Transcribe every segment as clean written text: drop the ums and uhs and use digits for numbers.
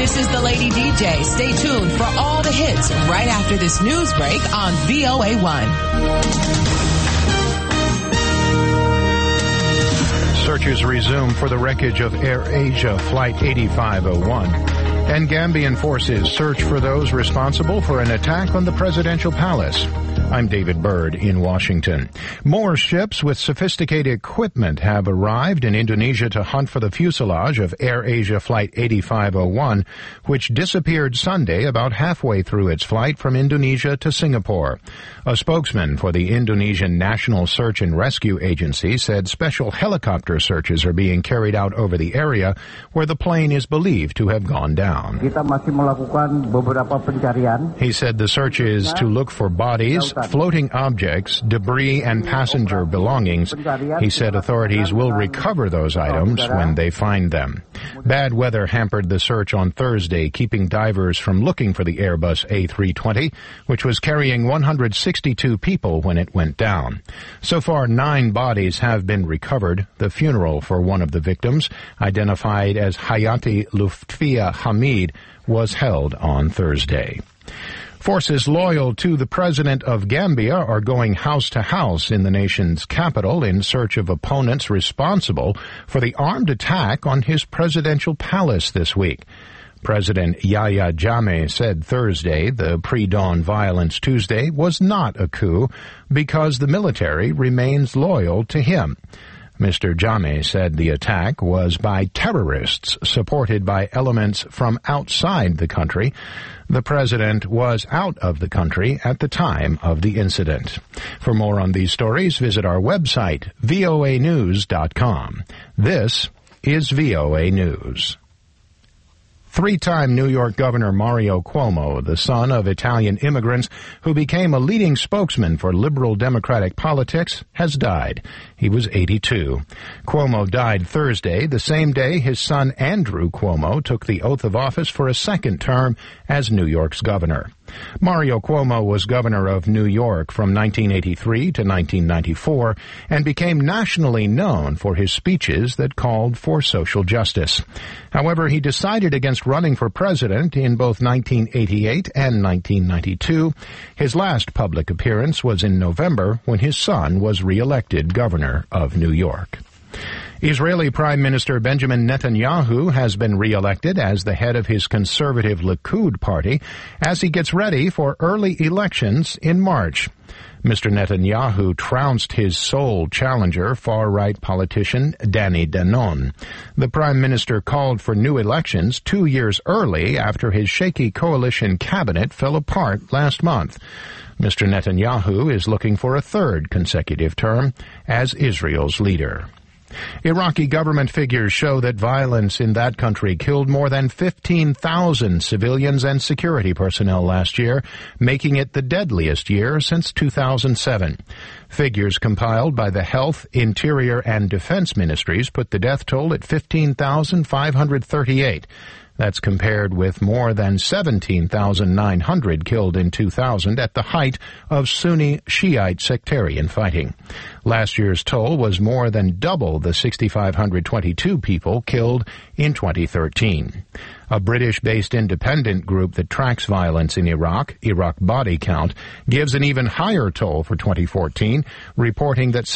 This is the Lady DJ. Stay tuned for all the hits right after this news break on VOA1. Searches resume for the wreckage of AirAsia Flight 8501. And Gambian forces search for those responsible for an attack on the presidential palace. I'm David Byrd in Washington. More ships with sophisticated equipment have arrived in Indonesia to hunt for the fuselage of AirAsia Flight 8501, which disappeared Sunday about halfway through its flight from Indonesia to Singapore. A spokesman for the Indonesian National Search and Rescue Agency said special helicopter searches are being carried out over the area where the plane is believed to have gone down. He said the search is to look for bodies, floating objects, debris, and passenger belongings. He said authorities will recover those items when they find them. Bad weather hampered the search on Thursday, keeping divers from looking for the Airbus A320, which was carrying 162 people when it went down. So far, 9 bodies have been recovered. The funeral for one of the victims, identified as Hayati Lutfia Hamid, was held on Thursday. Forces loyal to the president of Gambia are going house to house in the nation's capital in search of opponents responsible for the armed attack on his presidential palace this week. President Yahya Jammeh said Thursday the pre-dawn violence Tuesday was not a coup because the military remains loyal to him. Mr. Jammeh said the attack was by terrorists supported by elements from outside the country. The president was out of the country at the time of the incident. For more on these stories, visit our website, voanews.com. This is VOA News. 3-time New York Governor Mario Cuomo, the son of Italian immigrants who became a leading spokesman for liberal democratic politics, has died. He was 82. Cuomo died Thursday, the same day his son Andrew Cuomo took the oath of office for a second term as New York's governor. Mario Cuomo was governor of New York from 1983 to 1994 and became nationally known for his speeches that called for social justice. However, he decided against running for president in both 1988 and 1992. His last public appearance was in November when his son was re-elected governor of New York. Israeli Prime Minister Benjamin Netanyahu has been re-elected as the head of his conservative Likud party as he gets ready for early elections in March. Mr. Netanyahu trounced his sole challenger, far-right politician Danny Danon. The prime minister called for new elections 2 years early after his shaky coalition cabinet fell apart last month. Mr. Netanyahu is looking for a third consecutive term as Israel's leader. Iraqi government figures show that violence in that country killed more than 15,000 civilians and security personnel last year, making it the deadliest year since 2007. Figures compiled by the Health, Interior, and Defense Ministries put the death toll at 15,538. That's compared with more than 17,900 killed in 2000 at the height of Sunni Shiite sectarian fighting. Last year's toll was more than double the 6,522 people killed in 2013. A British-based independent group that tracks violence in Iraq, Iraq Body Count, gives an even higher toll for 2014, reporting that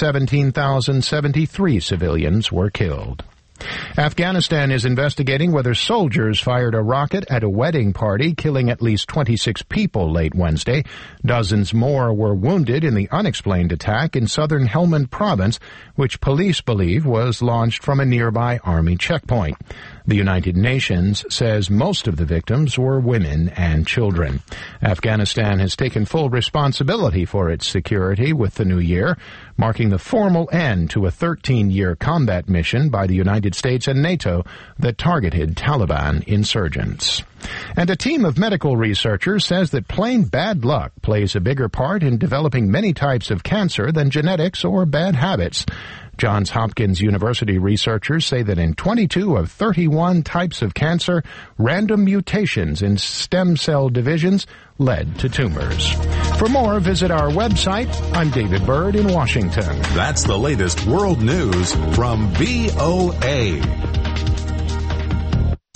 17,073 civilians were killed. Afghanistan is investigating whether soldiers fired a rocket at a wedding party, killing at least 26 people late Wednesday. Dozens more were wounded in the unexplained attack in southern Helmand province, which police believe was launched from a nearby army checkpoint. The United Nations says most of the victims were women and children. Afghanistan has taken full responsibility for its security with the new year, marking the formal end to a 13-year combat mission by the United States and NATO that targeted Taliban insurgents. And a team of medical researchers says that plain bad luck plays a bigger part in developing many types of cancer than genetics or bad habits. Johns Hopkins University researchers say that in 22 of 31 types of cancer, random mutations in stem cell divisions led to tumors. For more, visit our website. I'm David Byrd in Washington. That's the latest world news from VOA.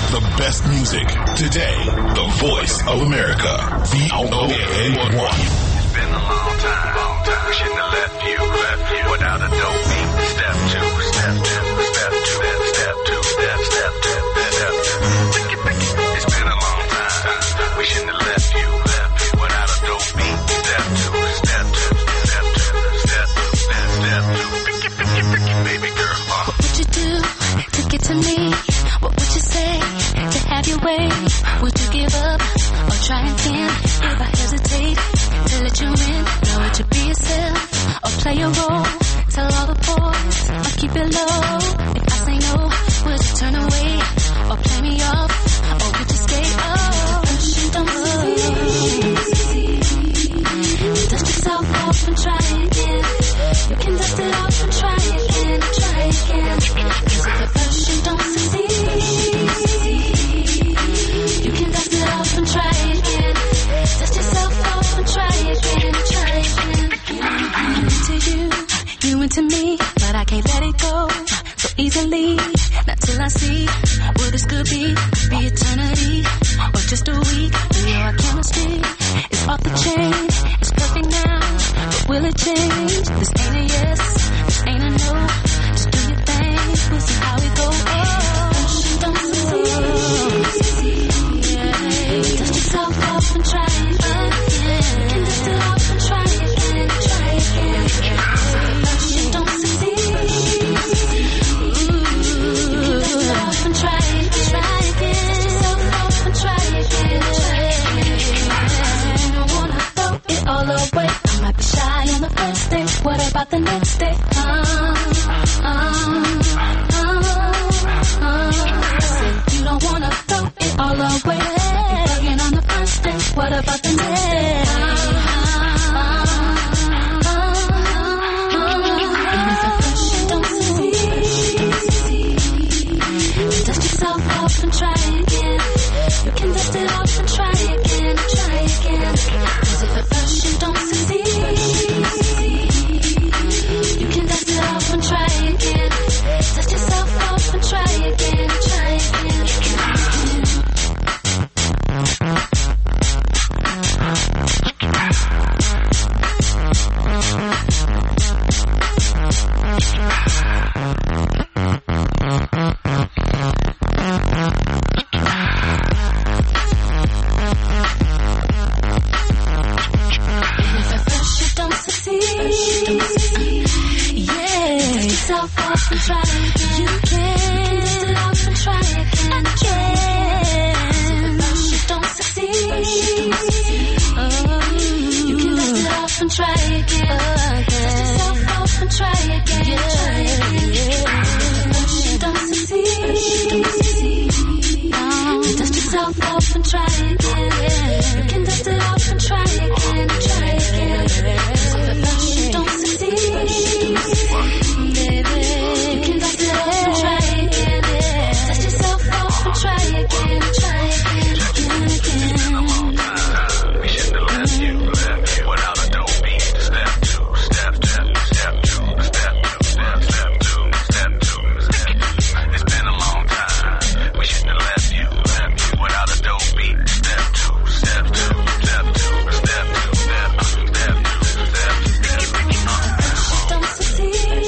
The best music. Today, the voice of America. VOA1. It's been a long time. Shouldn't have left you without a dope beat. Step two, step two, step two, step two, step two, step two. It's been a long time. We shouldn't have left you without a dope beat. Step two, step two, step two, step two. Baby girl. What would you do to get to me? What would you say to have your way? Would you give up or try again? If I hesitate to let you in, now would you be yourself or play a role? Tell all the boys or keep it low. If I say no, would you turn away or play me off? Or would you stay up? Don't succeed. Dust yourself off and try again. You can dust it off and try again, try again. Cause if at first you don't succeed, you can dust it off and try again. Dust yourself off and try again, try again. I'm into you into me, but I can't let it go so easily. Not till I see what this could be eternity or just a week. You know our chemistry is off the chain. It's perfect now, but will it change? This ain't a yes, this ain't a no. Just do your thing, we'll see how it goes. Don't succeed. Dust yourself off and try again. And dust it off and try again, try again. Don't succeed. Dust it off and try again, try again. Dust yourself off and try again, try again. I wanna throw it all away. I might be shy on the first day. What about the next day? I said you don't wanna throw it all away. Bugging on the first day. What about the next day? Dust yourself off and try again. You can dust it off and try again, try again. Cause if at first you don't succeed, you can dust it off and try again. Dust yourself off and try again, try again. Off and try again. You can dust it off and try again. Again. If don't succeed, you can dust it off and try again. Dust yourself off and try again. Try again. If don't succeed, dust yourself off and try again. You can dust it off and try again. Try again. If don't succeed, you can dust it off and try again. Dust yourself off and try again. Try again, again, again. We shouldn't have left you without a dope beat. Step two, step two, step two, step two, step two, step two. It's been a long time. We shouldn't have left you without a dope beat. Step two, step two, step two, step two, step two, step two, step two. Don't succeed.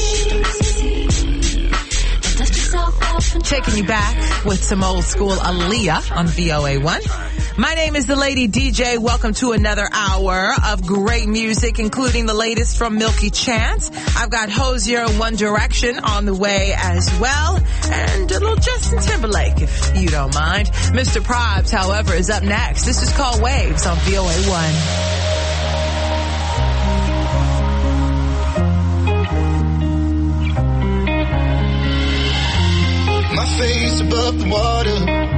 Dust yourself off and Taking you back with some old school Aaliyah on VOA1. My name is the Lady DJ. Welcome to another hour of great music, including the latest from Milky Chance. I've got Hozier and One Direction on the way as well, and a little Justin Timberlake, if you don't mind. Mr. Probs, however, is up next. This is called Waves on VOA1. My face above the water.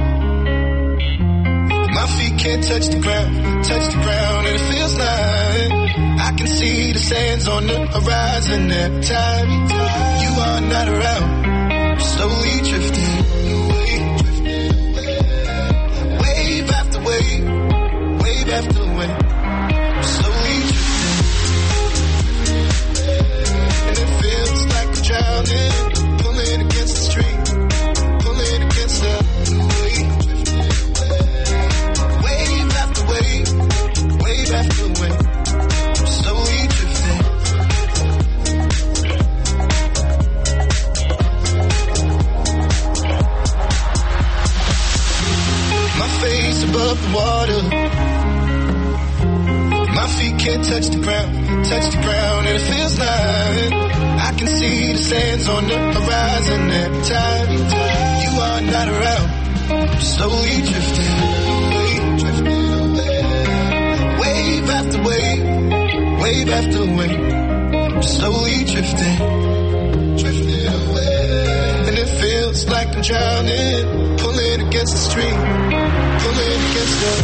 My feet can't touch the ground, and it feels like I can see the sands on the horizon every time you are not around. Slowly drifting away, wave after wave, wave after wave. Slowly drifting, and it feels like I'm drowning, pulling against the stream. Pulling against the wave. above the water. My feet can't touch the ground, and it feels like I can see the sands on the horizon every time you are not around. I'm slowly drifting away. Wave after wave, wave after wave. I'm slowly drifting away. And it feels like I'm drowning, pulling against the stream, pulling against the...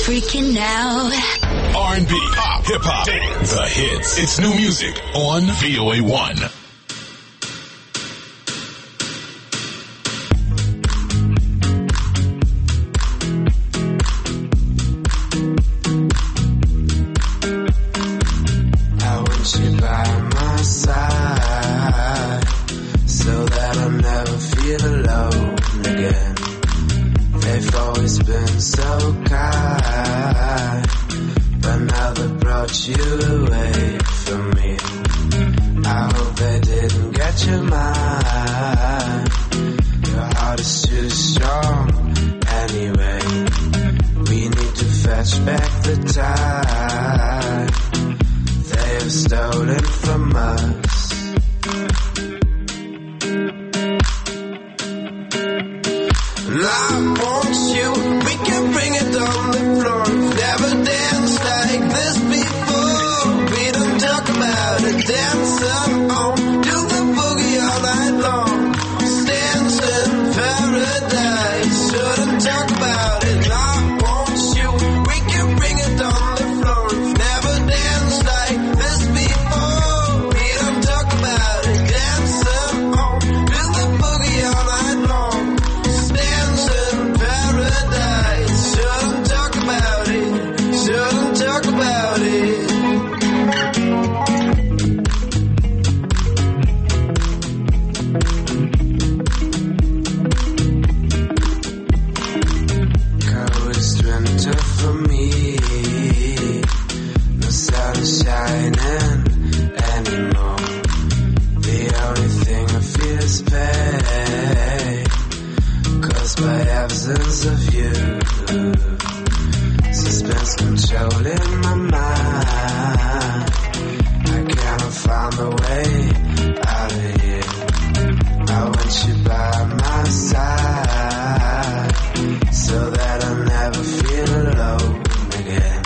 freaking out. R&B, pop, hip-hop, dance, the hits. It's new music on VOA1. I want you by my side so that I'll never feel alone again. They've always been so kind, but now they brought you away from me. I hope they didn't get your mind. Your heart is too strong anyway. We need to fetch back the time they have stolen from us. And I want you, we can bring it on the floor. Never danced like this before. We don't talk about it, dance on. Do the boogie all night long. Dance in paradise, shouldn't talk about it. I want you, we can bring it on the floor. Never danced like this before. We don't talk about it, dance on. Do the boogie all night long. Dance in paradise, shouldn't talk about it. Shouldn't talk about it. Cold winter for me. No sun is shining anymore. The only thing I feel is pain, caused by absence of you. Suspense controlling my mind. I cannot find a way out of here. I want you by my side so that I'll never feel alone again.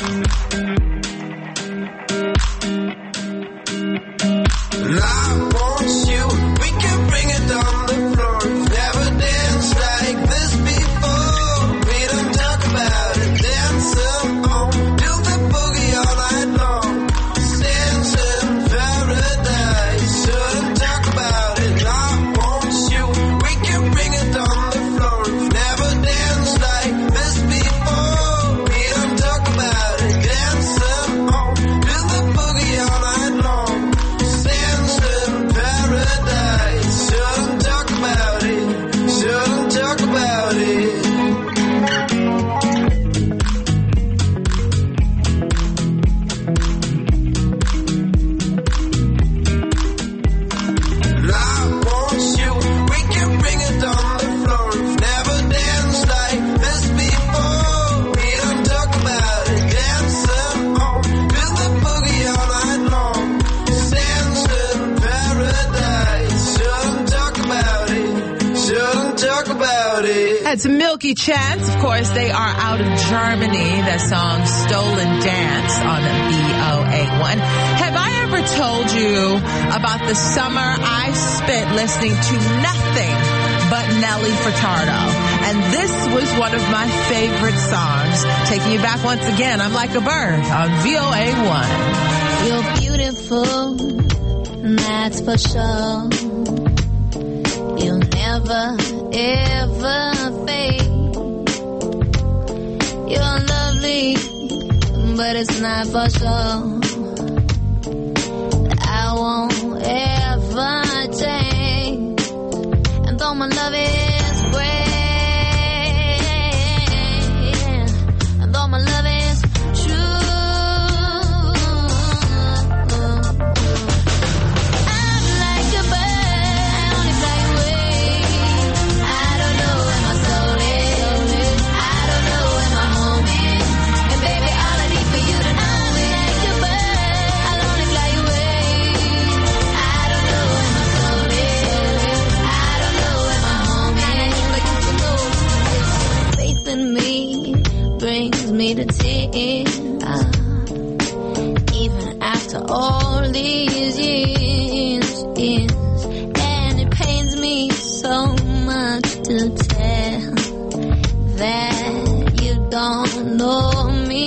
And I want you, we can bring it on the floor. Never danced like this before. We don't talk about it, dance on. Do the boogie all night long. Dance in paradise, shouldn't talk about it. I want you, we can bring it on the floor. Never danced like this before. We don't talk about it, dance on. Do the boogie all night long. Dance in paradise, shouldn't talk about it. Shouldn't talk about it. And I want you, we can bring it on the floor. Never danced like this before. We don't talk about it, dance on. Do the boogie all night long. Dance in paradise, shouldn't talk about it. Shouldn't talk about it. That's Milky Chance. Of course, they are out of Germany. That song, Stolen Dance, on VOA1. Have I ever told you about the summer I spent listening to nothing but Nelly Furtado? And this was one of my favorite songs. Taking you back once again, I'm Like a Bird on VOA1. You're beautiful, that's for sure. You'll never, ever fade. You're lovely, but it's not for sure. I won't ever change. And though my love is great, and though my love is true, I'm like a bird, I only fly away. I don't know where my soul is, I don't know where my home is. And baby, all I need for you to know is like a bird, I'll only fly away. I don't know where my soul is, I don't know where my home is. But you can know faith in me brings me to tears. Even after all these years, and it pains me so much to tell that you don't know me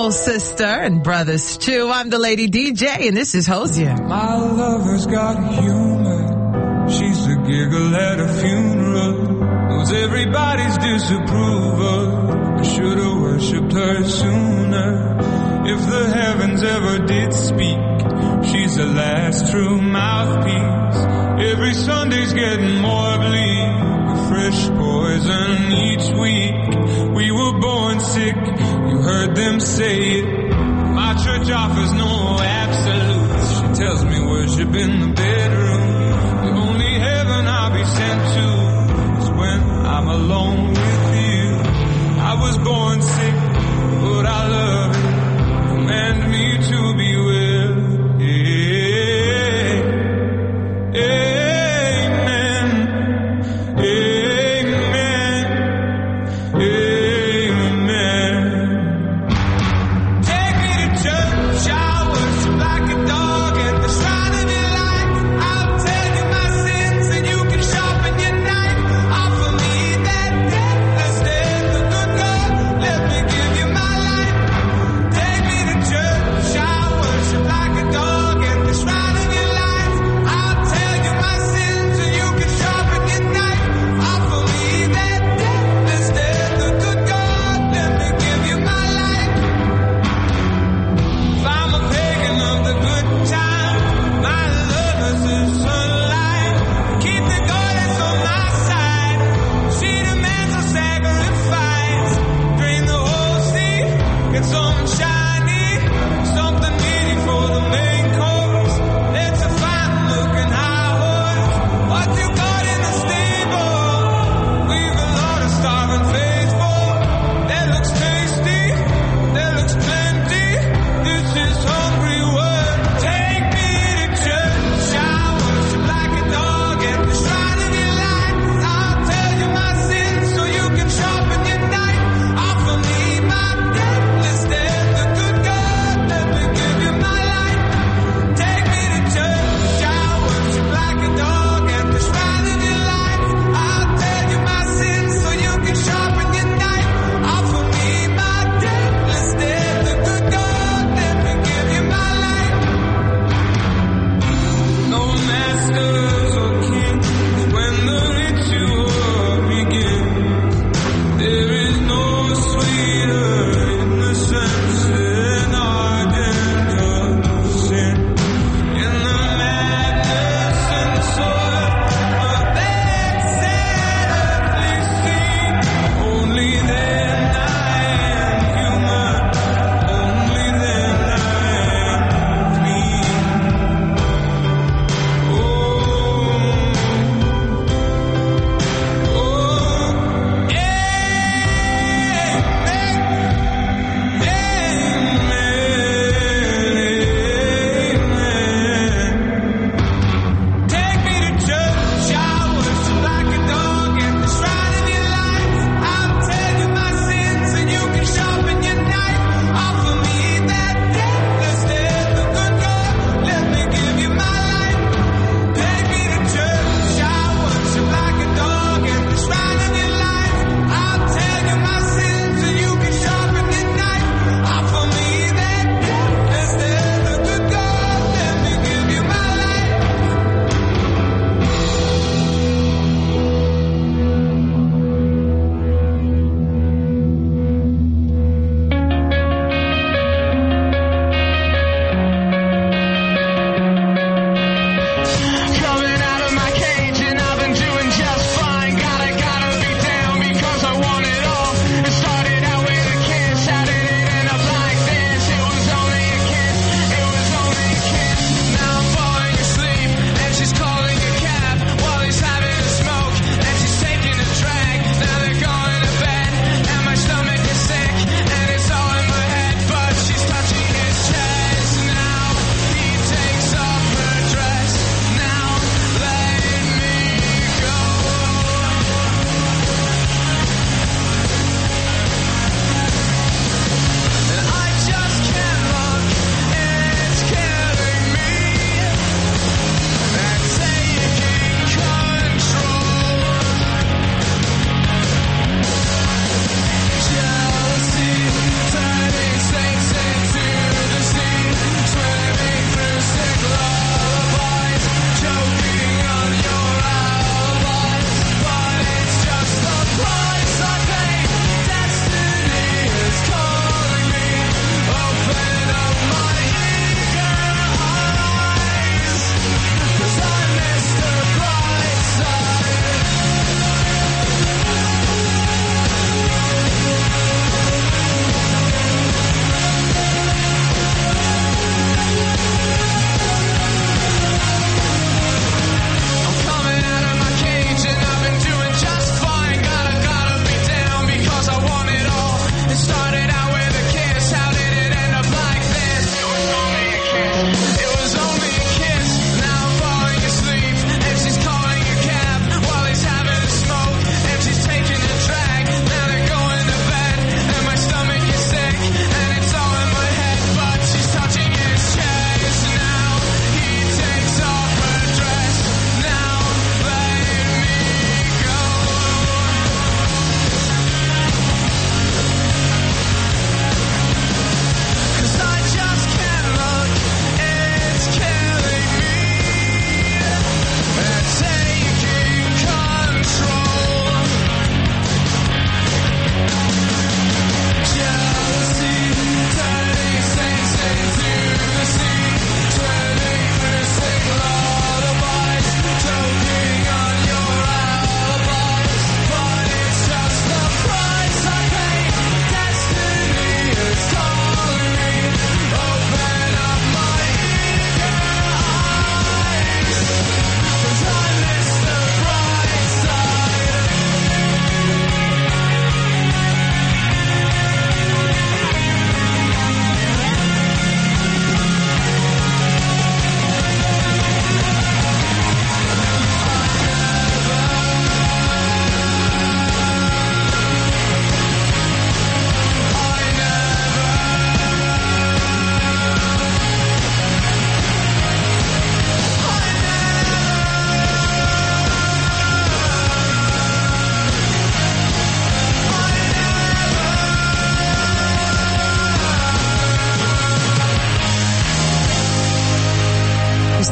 soul sister and brothers too. I'm the Lady DJ, and this is Hosier. My lover's got humor. She's a giggle at a funeral. Knows everybody's disapproval. I should have worshipped her sooner. If the heavens ever did speak, she's the last true mouthpiece. Every Sunday's getting more bleak. A fresh poison each week. We were born sick, you heard them say it. My church offers no absolutes. She tells me worship in the bedroom. The only heaven I'll be sent to is when I'm alone with you. I was born sick, but I love it. Command me to be well. Amen. Amen. Amen. Take me to church. I'll worship like a dog at the shrine of your light. I'll take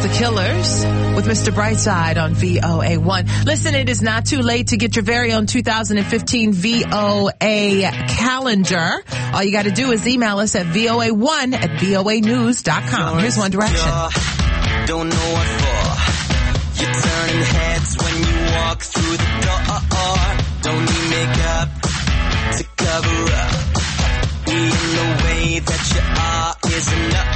Killers with Mr. Brightside on VOA1. Listen, it is not too late to get your very own 2015 VOA calendar. All you got to do is email us at voa1@voanews.com. Here's One Direction. Don't know what for. You're turning heads when you walk through the door. Don't need makeup to cover up. Being the way that you are is enough.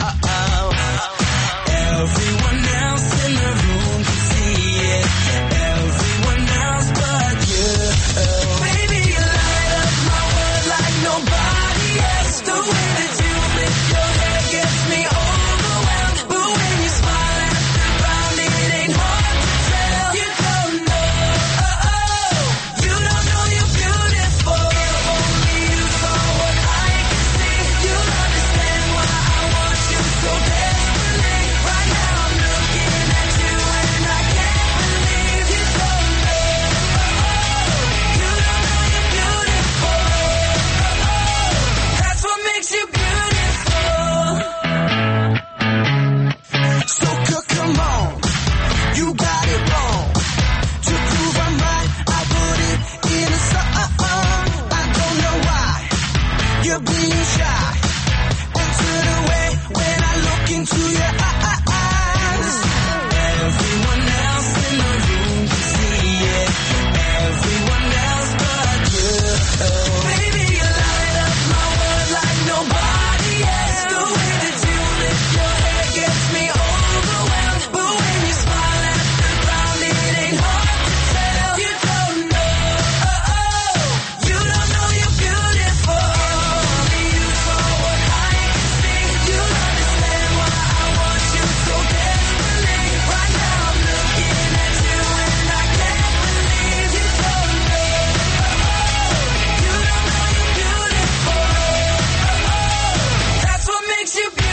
Everyone else in the room can see it. Everyone else but you. Baby, you light up my world like nobody else. The way that you lift your hair gets me overwhelmed. But when you smile at the ground, it ain't hard to tell. You don't know, you don't know you're beautiful. Only you saw what I can see. You'll understand why I want you so desperately. Right now I'm looking at you and I can't believe you don't know. You don't know you're beautiful. That's what makes you beautiful. So come on, you got it wrong. To prove I'm right, I put it in a song. I don't know why you're being shy and turn away when I look into your eyes. Everyone else in the room can see it. Everyone else but you. Baby, you light up my world like nobody else. The way that you lift your hair gets me overwhelmed. But when you smile at the ground, it ain't hard to tell. You don't know, you don't know you're beautiful. Only you saw what I can see. You'll understand why I want you so desperately. Right now I'm looking at you and I can't believe you don't know. You don't know you're beautiful. That's what makes you beautiful.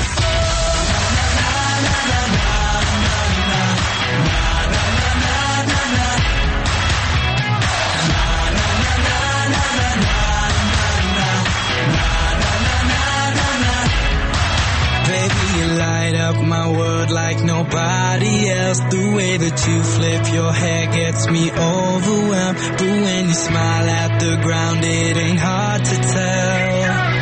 Baby, you light up my world like nobody else. The way that you flip your hair gets me overwhelmed. But when you smile at the ground, it ain't hard to tell.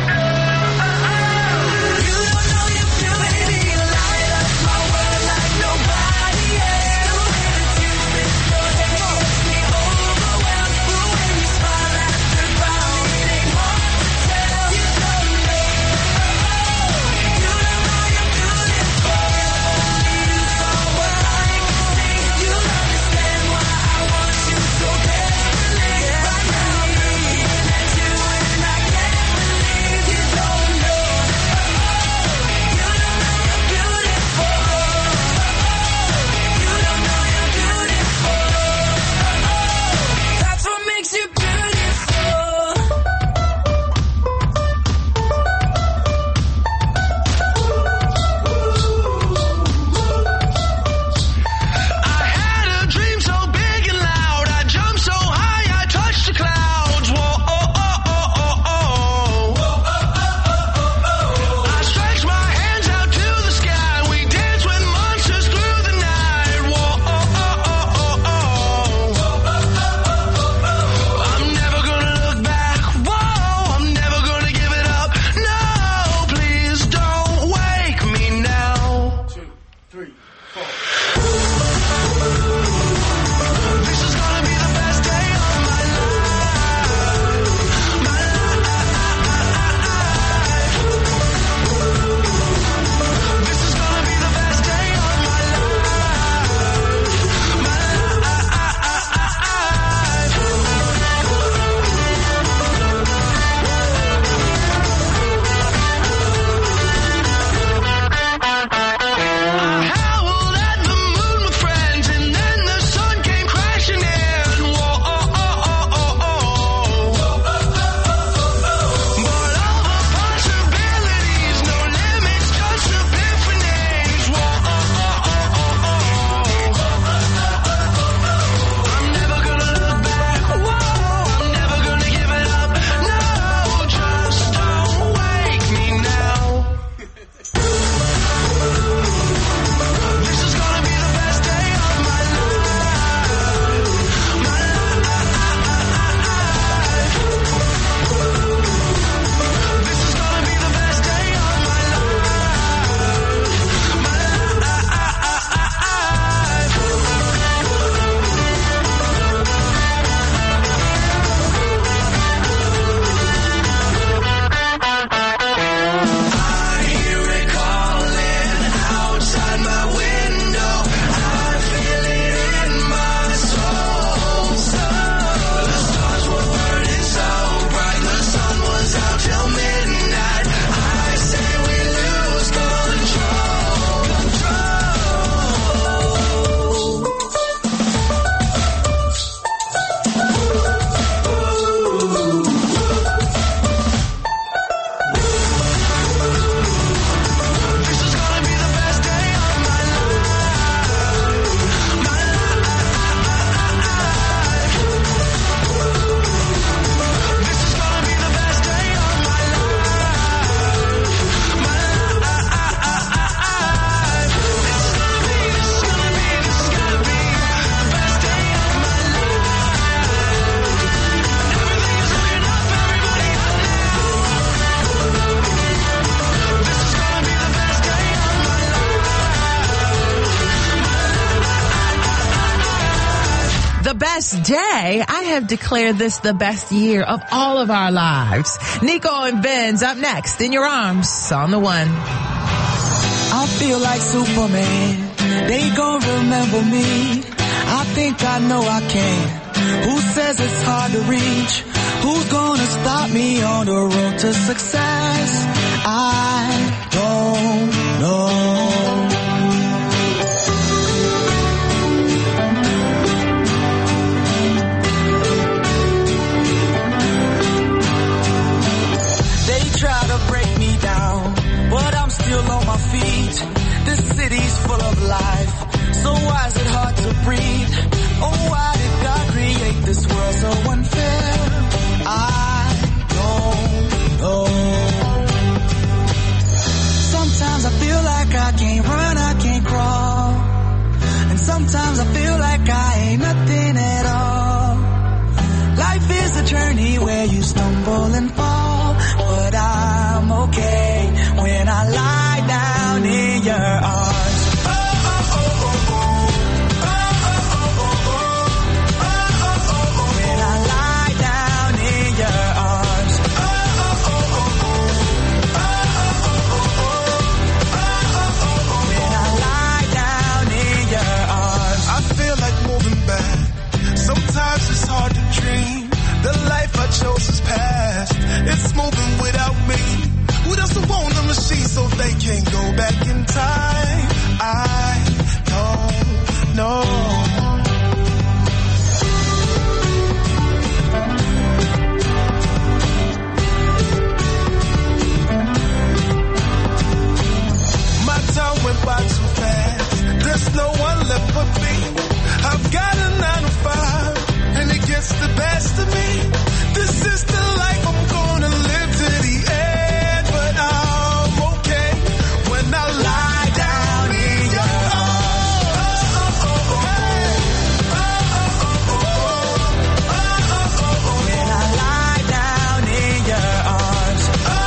You don't know you're beautiful. Baby, you light up my world like nobody else. The way that you flip your hair gets me overwhelmed. But when you smile at the ground, it ain't hard to tell. You don't know. You don't know you're beautiful. Only you saw what I can see. You'll understand why I want you so desperately. Right now I'm looking at you and I can't The best day? I have declared this the best year of all of our lives. Nico and Benz up next in your arms on the one. I feel like Superman. They gon' remember me. I think I know I can. Who says it's hard to reach? Who's gonna stop me on the road to success? I don't know. They try to break me down, but I'm still on my feet. This city's full of life, so why is it hard to breathe? Oh, why did God create this world so unfair? I don't know. Sometimes I feel like I can't run, I can't crawl. And sometimes I feel like I ain't nothing at all. Life is a journey where you stumble and fall, but I'm okay when I lie down in your arms. Sometimes it's hard to dream. The life I chose is past. It's moving without me. Who doesn't want a machine so they can't go back in time? I don't know. My time went by too fast. There's no one left but me. I've got a 9 to 5, and it gets the best of me. This is the life I'm gonna live to the end, but I'm okay when I lie down in your arms. When I lie down in your arms.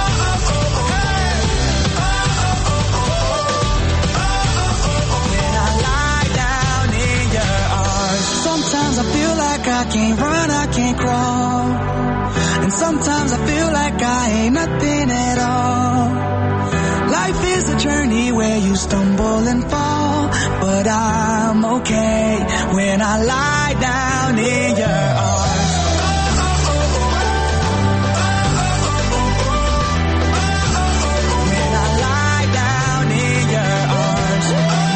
When I lie down in your arms. Sometimes I feel like I can't run, I can't crawl. And sometimes I feel like I ain't nothing at all. Life is a journey where you stumble and fall, but I'm okay when I lie down in your arms. When I lie down in your arms.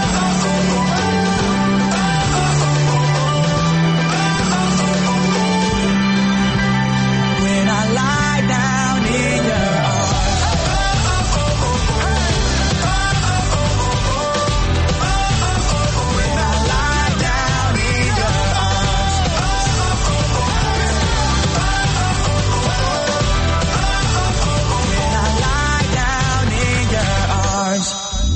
When I lie down in your arms. When I lie down in your arms. When I lie down in your arms.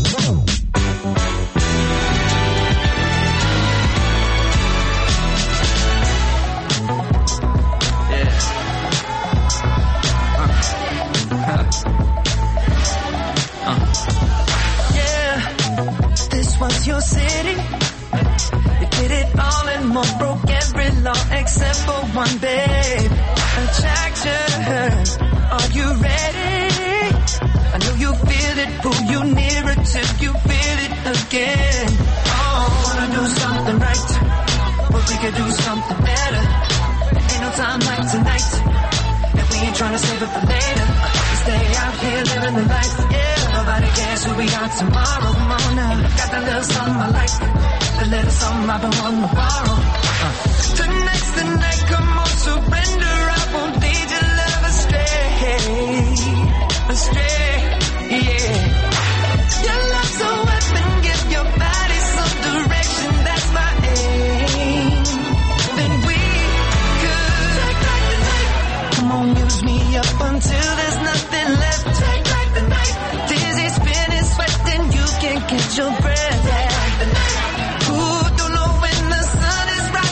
Yeah, this was your city. You did it all and more, broke every law except for one, babe. Attraction, are you ready? I know you feel it, pull you nearer till you feel it again. Oh, wanna do something right, but we could do something better. Ain't no time like tonight, and we ain't trying to save it for later. We stay out here living the life, yeah. Nobody cares who we are tomorrow. Come on now, got that little something I like, the little something I've been wanting to borrow. Tonight's the night, come on, surrender. I won't lead your love astray, astray, yeah. Your love's a weapon, give your body some direction. That's my aim. Then we could take back the night. Come on, use me up until there's nothing left. Take back the night. Dizzy, spinning, sweating, you can't catch your breath. Take back the night. Ooh, don't know when the sun is rising.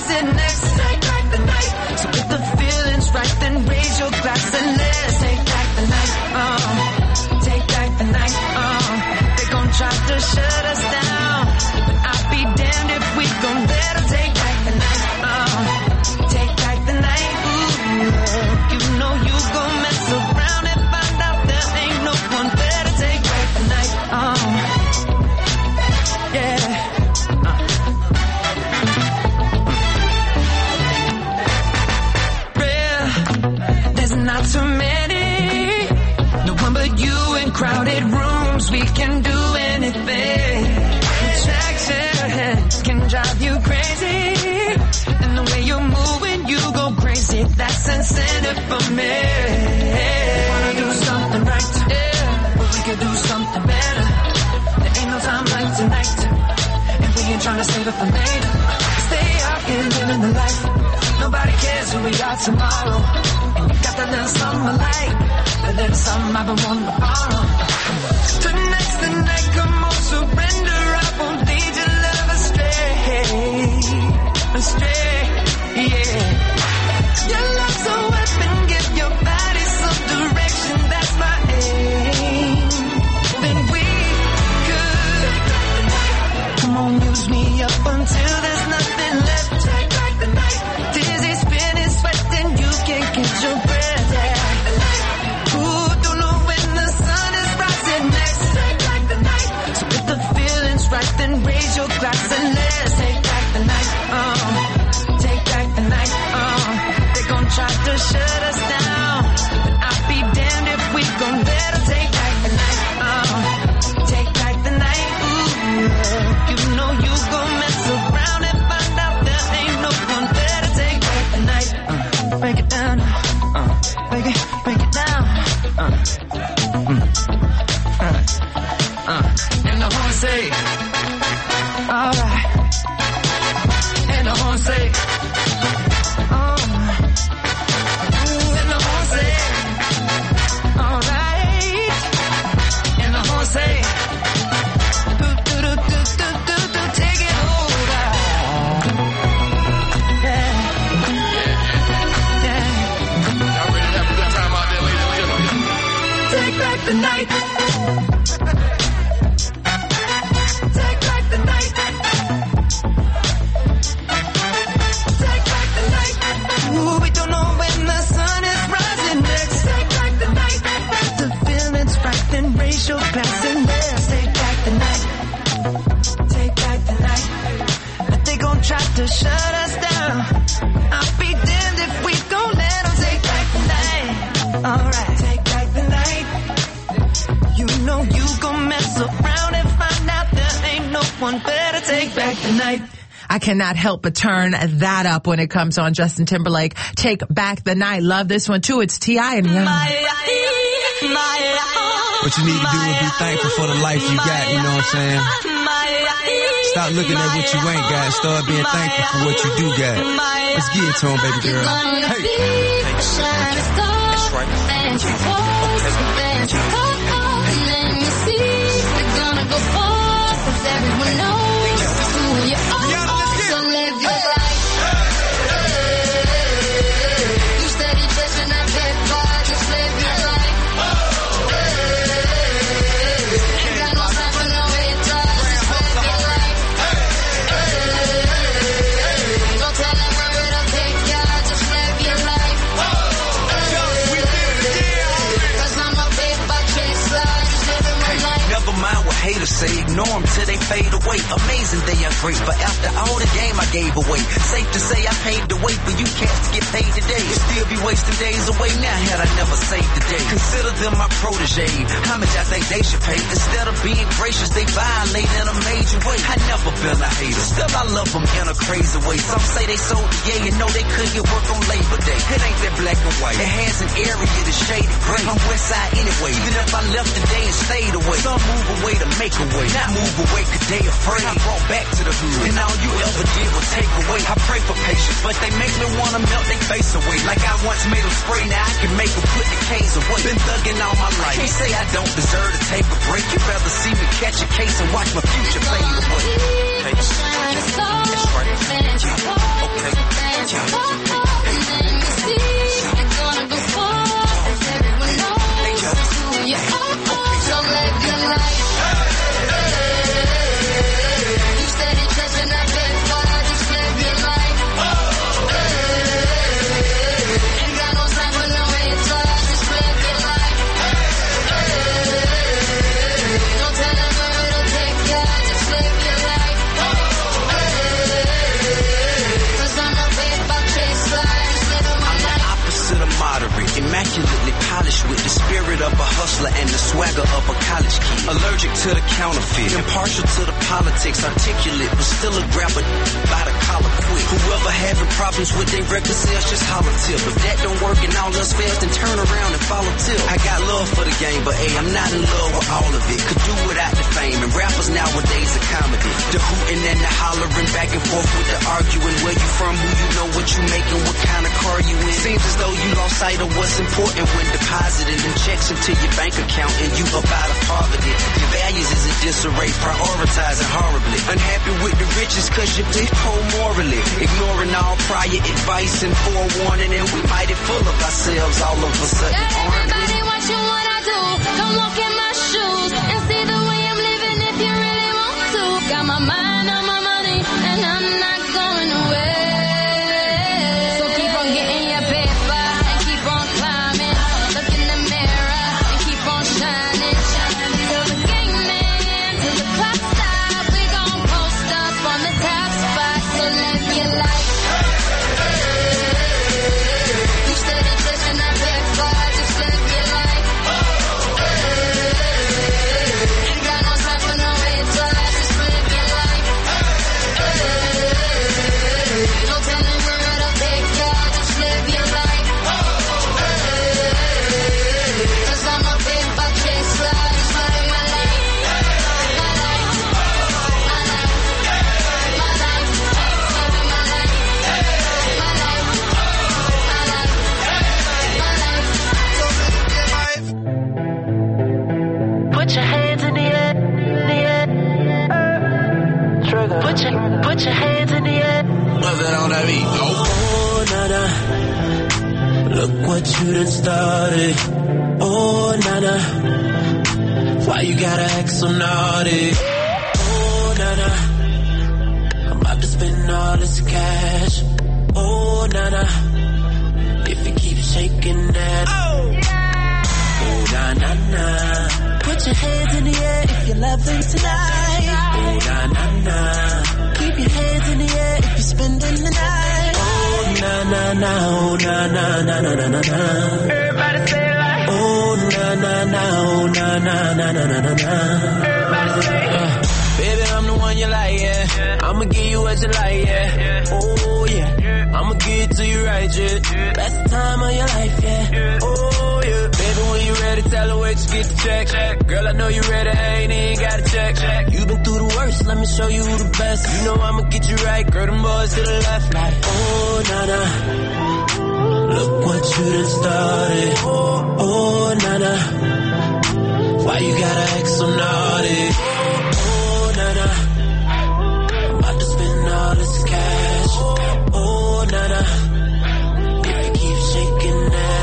living the life. Nobody cares who we are tomorrow. And you got that little something I like, that little something I've been wanting to borrow. Tonight's the night, come on, surrender. I won't lead your love astray, astray, yeah. Your love's a weapon, give your body some direction, that's my aim. Then we could, come on, use me up until there's nothing left. Take back the night, dizzy, spinning, sweating, you can't get your breath. Who don't know when the sun is rising next? Take back the night, so if the feeling's right, then raise your glass and let's take back the night. Take back the night. They gon' try to shut us down, but I'll be damned if we gon' let them take back the night. Take back the night. Ooh, you know you gon' mess around and find out there ain't no one better. Take back the night. Break it down. Break it down. And the horn say, alright. And the horn say, and the horn say, alright. And the horn say, take it over. Yeah. Y'all ready to have a good time out there, ladies and gentlemen? Take back the night. Take back the night. Take back the night. Ooh, we don't know when the sun is rising next. Take back the night. If the feeling's right, then raise your glass and let's take back the night. Take back the night. But they gon' try to shut us down. I'll be damned if we gon' let them take back the night. Alright. Take back the night. You know you gon' mess around and find out there ain't no one better. Take back the night. I cannot help but turn that up when it comes on. Justin Timberlake, Take Back the Night. Love this one too. It's T.I. and Rihanna. What you need to do is be thankful for the life you got, you know what I'm saying? Stop looking at what you ain't got. Start being thankful for what you do got. Let's get it to him, baby girl. Hey. That's right. Let me see. We're gonna go far, 'cause everyone knows who you are. So live your life. You steady chasing that big fire, just live your life. Ain't got no time for no haters, just live your life. Don't tell them where it'll take ya, just live your life. 'Cause I'm a big buck chaser, just living my life. Never mind what haters say, ignore them till they fade away. Amazing they are great, but after all the game I gave away. Safe to say I paved the way for you cats to get paid today. It'd still be wasting days away now had I never saved the day. Consider them my protege, how much I think they should pay. Instead of being gracious, they violate in a major way. I never been a hater, still I love them in a crazy way. Some say they sold the yay and know they couldn't get work on Labor Day. It ain't that black and white, it has an area that's shaded gray. I'm west side anyway, even if I left today and stayed away. Some move away to make a way, not move away 'cause they afraid. I brought back to the hood, and all you ever did was take away. I pray for patience, but they make me wanna melt their face away. Like I once made them spray, now I can make them put the K's away. Been thugging all my life, can't say I don't deserve to take a break. You'd rather see me catch a case and watch my future fade away. Hey, that's right. Okay. Let me see. You're gonna go far, 'cause everyone knows who you are. So live your life. You steady chasing that big fire, just live your life. Ain't got no time for no haters, just live your life. Don't tell them where it'll take ya, just live your life. 'Cause I'm a big buck chaser, just living my life. Opposite of moderate, immaculately polished with the spirit of a hustler and the swagger of a college kid. Allergic to the counterfeit, impartial to the politics, articulate, but still a grabber by the collar quick. Whoever having problems with their record sales, just holler tip. If that don't work and all else fails, then turn around and follow tip. I got love for the game, but hey, I'm not in love with all of it. Could do without the fame, and rappers nowadays are comedy. The hooting and the hollering, back and forth with the arguing. Where you from, who you you making, what kind of car you in. Seems as though you lost sight of what's important when depositing them checks into your bank account and you up out of poverty. Your values is in disarray, prioritizing horribly. Unhappy with the riches cause you're big poor morally. Ignoring all prior advice and forewarning, and we mighty full of ourselves all of a sudden, aren't we? Everybody watching what I do. Don't walk in my shoes and see the way I'm living if you really want to. Got my mind on my money and I'm not going away. So keep on getting your paper and keep on climbing. Look in the mirror and keep on shining. Till the game ends, till the clock stops, we gon' post up on the top spot. So live your life. You steady chasing that paper, just live your life. Ain't got no time for no haters, just live your life. No telling where it'll take ya, just live your life. Cause I'm a paper chaser, just live my life. My life, my life, my life, living my life. My life, my life, my life. So live your life. Put your hands in the air, Trigger. Put your hands in the air. What's that on that beat? Oh, nana, look what you done started. Oh, nana, why you gotta act so naughty? Oh, nana, I'm about to spend all this cash. Oh, nana, if you keep shaking that. Oh, na na na. Put your hands in the air if you're loving tonight. Oh, na na na. Keep your hands in the air if you're spending the night. Oh, na na na. Oh, na na na na na na na. Everybody say it like. Oh, na na na. Oh, na na na na na na na. Everybody say it. Baby, I'm the one you like, yeah. I'ma give you what you like, yeah. Oh, yeah. I'ma give it to you right, yeah. Best time of your life, yeah. Oh, yeah. Baby, when you ready, tell her where you get the check. Girl, I know you ready, I ain't even got a check. You been through the worst, let me show you who the best. You know I'ma get you right, girl, them boys to the left. Like, oh, nana, look what you done started. Oh, nana, why you gotta act so naughty? Oh, nana, I'm about to spend all this cash. Oh, nana, if you keep shaking that.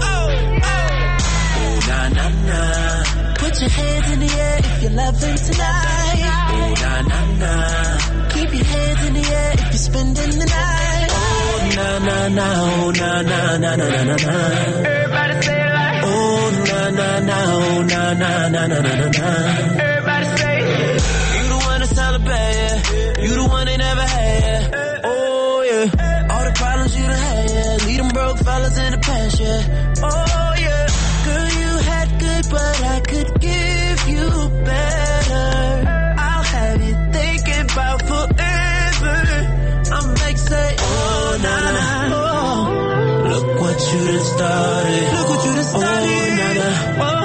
Oh, na na na. Put your hands in the air if you're loving tonight. Oh, na na na. Keep your hands in the air if you're spending the night. Oh, na na na. Oh, na na na na na na na. Everybody say it like. Oh, na na na. Oh, na na na na na na na. Everybody say it. You the one to celebrate, yeah. You the one they never had, yeah. Oh, yeah. All the problems you done had, yeah. Leave them broke fellas in the past, yeah. Oh, yeah. Girl, you had good, but I could give you better. I'll have you thinking about forever. I'll make say, oh, na-na, oh. Look what you done started. Look what you done started. Oh, na-na. Oh.